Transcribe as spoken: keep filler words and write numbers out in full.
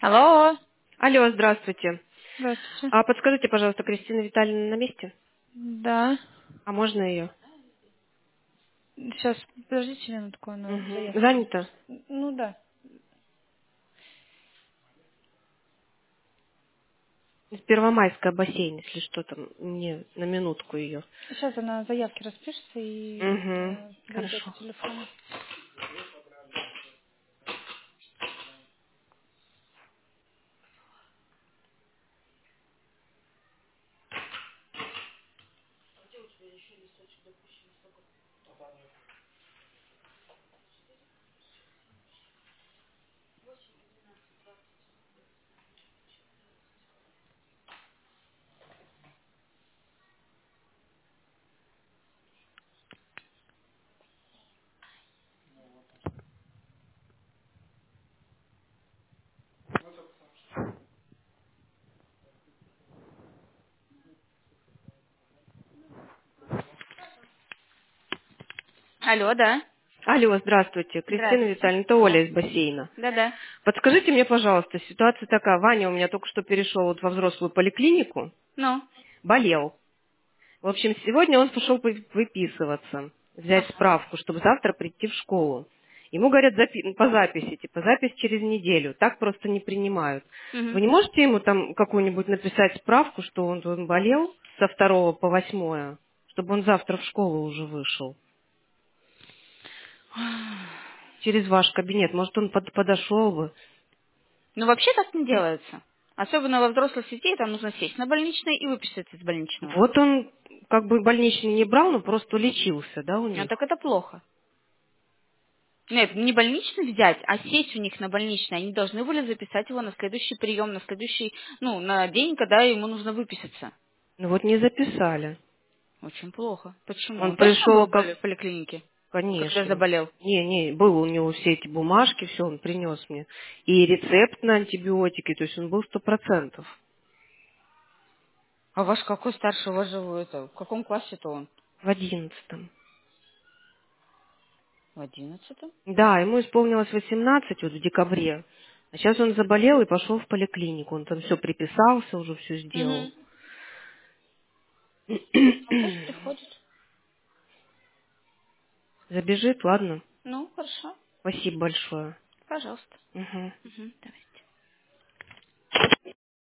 Алло. Алло, здравствуйте. Здравствуйте. А подскажите, пожалуйста, Кристина Витальевна на месте? Да. А можно ее? Сейчас, подождите минутку, она Угу. заявку Занято? написала. Ну да. Из Первомайская бассейн, если что там, мне на минутку ее. Сейчас она заявки распишется и Угу. э, дойдет Хорошо. по телефону. Алло, да. Алло, здравствуйте. Кристина Здравствуйте. Витальевна, это Оля из бассейна. Да-да. Подскажите мне, пожалуйста, ситуация такая. Ваня у меня только что перешел вот во взрослую поликлинику, Ну. болел. В общем, сегодня он пошел вы- выписываться, взять Ага. справку, чтобы завтра прийти в школу. Ему говорят запи- по записи, типа запись через неделю. Так просто не принимают. Вы Мгм. не можете ему там какую-нибудь написать справку, что он, он болел со второго по восьмое, чтобы он завтра в школу уже вышел? Через ваш кабинет. Может, он под- подошел бы. Ну, вообще так не делается. Особенно во взрослых сетей там нужно сесть на больничный и выписаться из больничного. Вот он как бы больничный не брал, но просто лечился, да, у А них. так это плохо. Нет, не больничный взять, а сесть у них на больничный. Они должны были записать его на следующий прием, на следующий, ну, на день, когда ему нужно выписаться. Ну вот не записали. Очень плохо. Почему? Он Он точно был пришел в как... боли- в поликлинике, когда Конечно. заболел? Не, не, был у него все эти бумажки, все он принес мне. И рецепт на антибиотики, то есть он был сто процентов. А ваш какой старший, у вас же это, в каком классе-то он? В одиннадцатом. В одиннадцатом? Да, ему исполнилось восемнадцать вот в декабре. А сейчас он заболел и пошел в поликлинику. Он там все приписался, уже все сделал. Угу. Ну, пусть приходит. Забежит, ладно. Ну, хорошо. Спасибо большое. Пожалуйста. Мгм. Угу. Давай.